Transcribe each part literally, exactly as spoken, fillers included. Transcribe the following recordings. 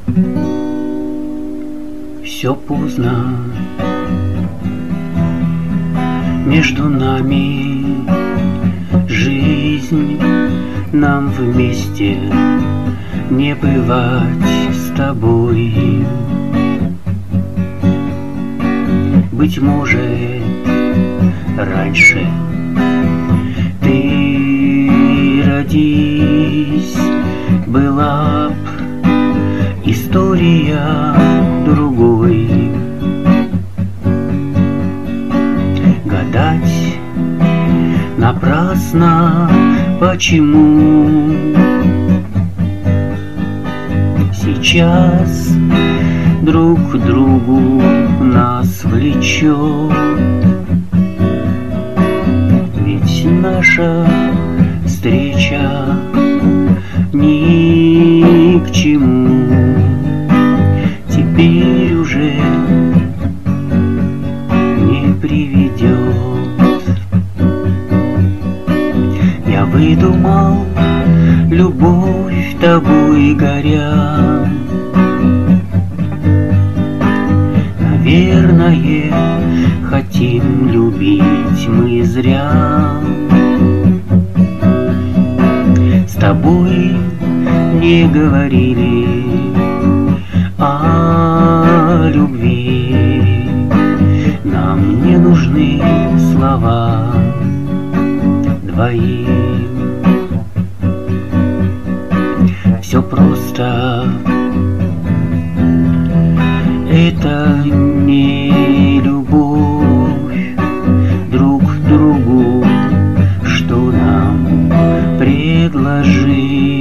Все поздно, между нами жизнь, нам вместе не бывать с тобой. Быть может, раньше ты родись, была б история другой. Гадать напрасно, почему сейчас друг к другу нас влечет. Ведь наша встреча ни к чему теперь уже не приведет. Я выдумал любовь тобой горя. Наверное, хотим любить мы зря. С тобой не говорили о любви. Нам не нужны слова двоим. Все просто. Это не любовь друг к другу, что нам предложить.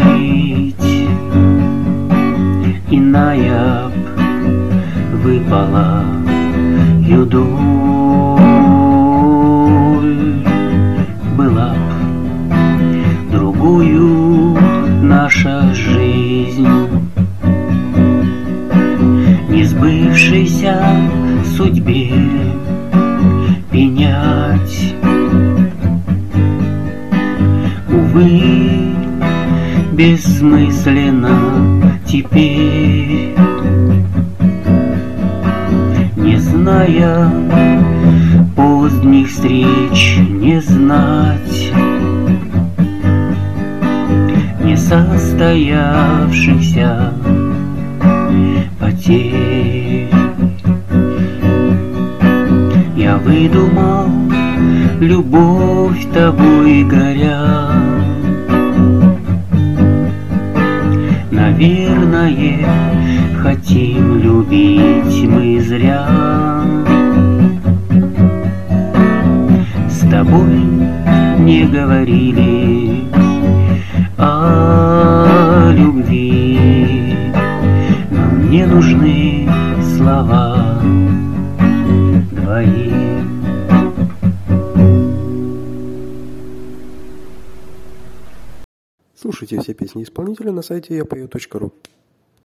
Иная б выпала юдоль, была б другую наша жизнь. Несбывшейся судьбе пенять, увы, бессмысленно теперь, не зная поздних встреч, не знать несостоявшихся потерь. Я выдумал любовь тобой горя. Наверное, хотим любить мы зря. С тобой не говорили о любви. Нам не нужны слова двоим. Слушайте все песни исполнителя на сайте я пою точка ру.